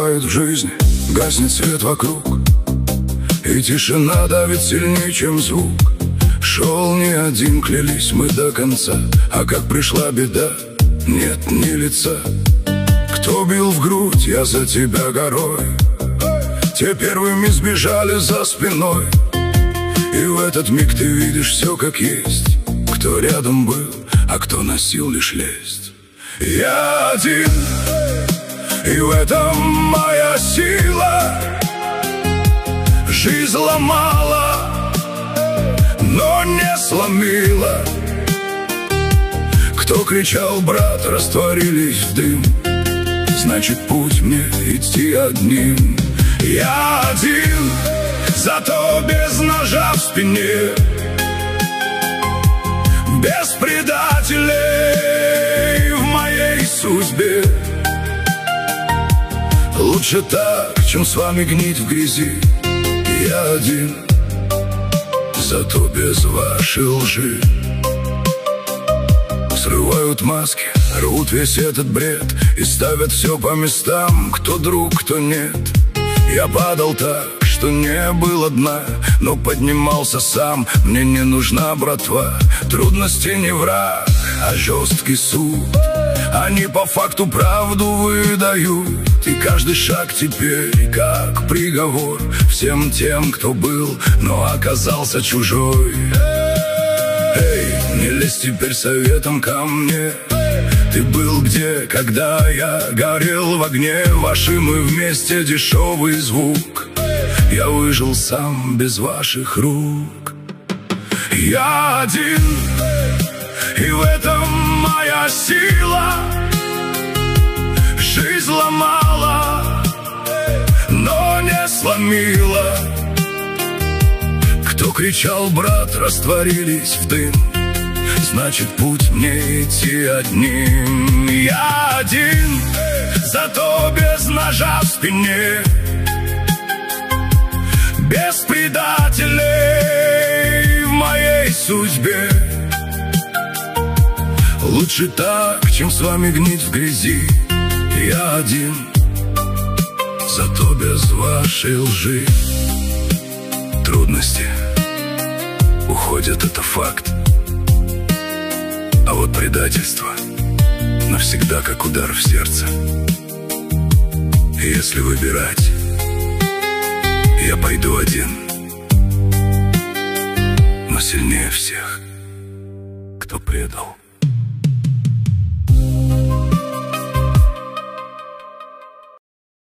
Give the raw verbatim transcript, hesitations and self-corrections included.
Бывает в жизни, гаснет свет вокруг, и тишина давит сильнее, чем звук. Шел не один, клялись мы до конца, а как пришла беда, нет ни лица. Кто бил в грудь, я за тебя горой, те первыми сбежали за спиной. И в этот миг ты видишь все как есть, кто рядом был, а кто носил лишь лесть. Я один, и в этом моя сила. Жизнь ломала, но не сломила. Кто кричал: брат, растворились в дым, значит, путь мне идти одним. Я один, зато без ножа в спине, без предателей в моей судьбе. Лучше так, чем с вами гнить в грязи. Я один, зато без вашей лжи. Срывают маски, рвут весь этот бред и ставят все по местам, кто друг, кто нет. Я падал так, что не было дна, но поднимался сам. Мне не нужна братва, трудности не враг, а жесткий суд. Они по факту правду выдают, и каждый шаг теперь как приговор всем тем, кто был, но оказался чужой. Эй, не лезь теперь советом ко мне. Ты был где, когда я горел в огне? Ваши мы вместе, дешевый звук. Я выжил сам без ваших рук. Я один, и в этом моя сила. Жизнь ломала, но не сломила. Кто кричал: брат, растворились в дым, значит, путь мне идти одним. Я один, зато без ножа в спине, без предателей в моей судьбе. Лучше так, чем с вами гнить в грязи. Я один, зато без вашей лжи. Трудности уходят, это факт, а вот предательство навсегда, как удар в сердце. И если выбирать, я пойду один, но сильнее всех, кто предал.